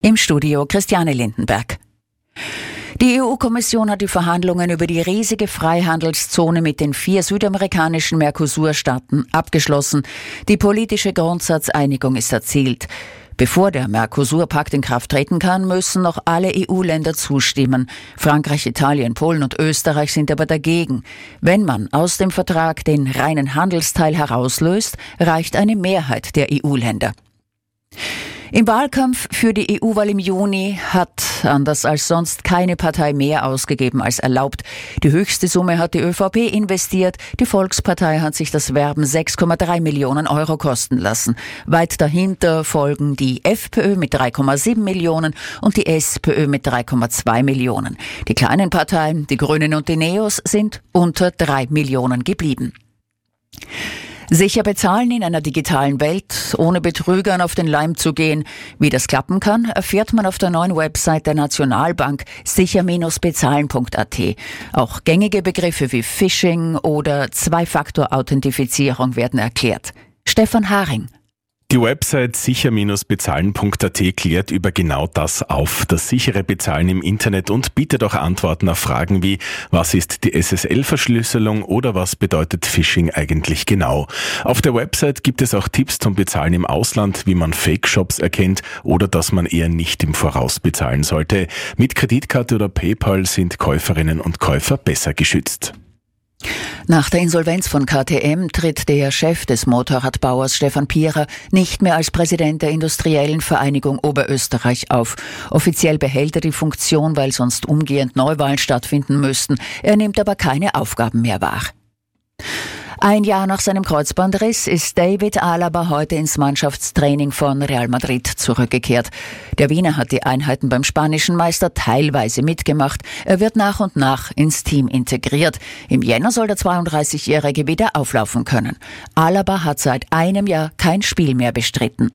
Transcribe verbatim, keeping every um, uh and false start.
Im Studio Christiane Lindenberg. Die E U-Kommission hat die Verhandlungen über die riesige Freihandelszone mit den vier südamerikanischen Mercosur-Staaten abgeschlossen. Die politische Grundsatzeinigung ist erzielt. Bevor der Mercosur-Pakt in Kraft treten kann, müssen noch alle E U-Länder zustimmen. Frankreich, Italien, Polen und Österreich sind aber dagegen. Wenn man aus dem Vertrag den reinen Handelsteil herauslöst, reicht eine Mehrheit der E U-Länder. Im Wahlkampf für die E U-Wahl im Juni hat, anders als sonst, keine Partei mehr ausgegeben als erlaubt. Die höchste Summe hat die ÖVP investiert. Die Volkspartei hat sich das Werben sechs Komma drei Millionen Euro kosten lassen. Weit dahinter folgen die FPÖ mit drei Komma sieben Millionen und die SPÖ mit drei Komma zwei Millionen. Die kleinen Parteien, die Grünen und die Neos, sind unter drei Millionen geblieben. Sicher bezahlen in einer digitalen Welt, ohne Betrügern auf den Leim zu gehen. Wie das klappen kann, erfährt man auf der neuen Website der Nationalbank sicher bezahlen punkt a t. Auch gängige Begriffe wie Phishing oder Zwei-Faktor-Authentifizierung werden erklärt. Stefan Haring. Die Website sicher bezahlen punkt a t klärt über genau das auf, das sichere Bezahlen im Internet, und bietet auch Antworten auf Fragen wie: Was ist die S S L-Verschlüsselung oder was bedeutet Phishing eigentlich genau? Auf der Website gibt es auch Tipps zum Bezahlen im Ausland, wie man Fake-Shops erkennt oder dass man eher nicht im Voraus bezahlen sollte. Mit Kreditkarte oder PayPal sind Käuferinnen und Käufer besser geschützt. Nach der Insolvenz von K T M tritt der Chef des Motorradbauers Stefan Pierer nicht mehr als Präsident der Industriellen Vereinigung Oberösterreich auf. Offiziell behält er die Funktion, weil sonst umgehend Neuwahlen stattfinden müssten. Er nimmt aber keine Aufgaben mehr wahr. Ein Jahr nach seinem Kreuzbandriss ist David Alaba heute ins Mannschaftstraining von Real Madrid zurückgekehrt. Der Wiener hat die Einheiten beim spanischen Meister teilweise mitgemacht. Er wird nach und nach ins Team integriert. Im Jänner soll der zweiunddreißigjährige wieder auflaufen können. Alaba hat seit einem Jahr kein Spiel mehr bestritten.